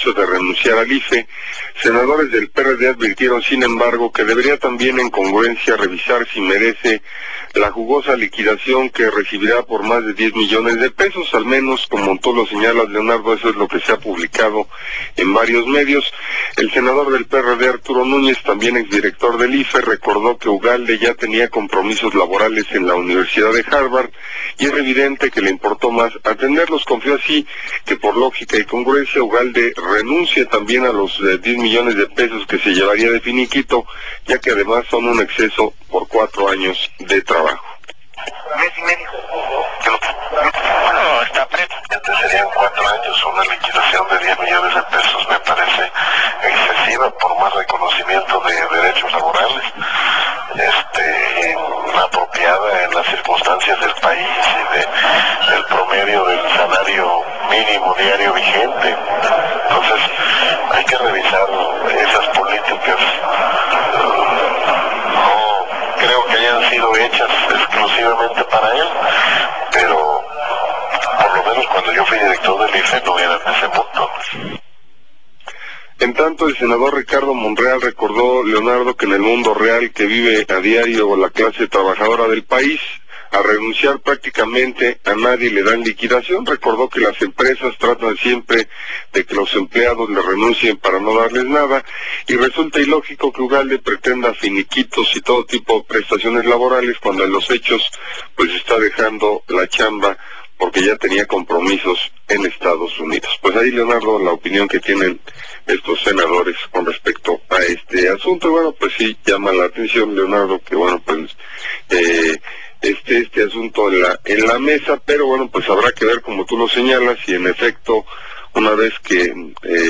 hecho de renunciar al IFE. Senadores del PRD advirtieron, sin embargo, que debería también en congruencia revisar si merece la jugosa liquidación que recibirá por más de 10 millones de pesos, al menos como tú lo señalas, Leonardo, eso es lo que se ha publicado en varios medios. El senador del PRD, Arturo Núñez, también exdirector del IFE, recordó que Ugalde ya tenía compromisos laborales en la Universidad de Harvard y es evidente que le importó más atenderlos. Confió así que por lógica y congruencia Ugalde renuncie también a los 10 millones de pesos que se llevaría de finiquito, ya que además son un exceso por 4 años de trabajo. Mes y medio. Bueno, está preto. Serían 4 años, una liquidación de 10 millones de pesos me parece excesiva por más reconocimiento de derechos laborales, apropiada en las circunstancias del país y del promedio del salario mínimo diario vigente. Entonces, hay que revisar esas políticas. No creo que hayan sido hechas exclusivamente para él, pero por lo menos cuando yo fui director del IFE no era en ese punto. En tanto, el senador Ricardo Monreal recordó, Leonardo, que en el mundo real que vive a diario la clase trabajadora del país, a renunciar prácticamente a nadie le dan liquidación. Recordó que las empresas tratan siempre de que los empleados le renuncien para no darles nada, y resulta ilógico que Ugalde pretenda finiquitos y todo tipo de prestaciones laborales cuando en los hechos pues está dejando la chamba porque ya tenía compromisos en Estados Unidos. Pues ahí, Leonardo, la opinión que tienen estos senadores con respecto a este asunto. Bueno, pues sí llama la atención, Leonardo, que bueno, pues este asunto en la mesa, pero bueno, pues habrá que ver, como tú lo señalas, y en efecto, una vez que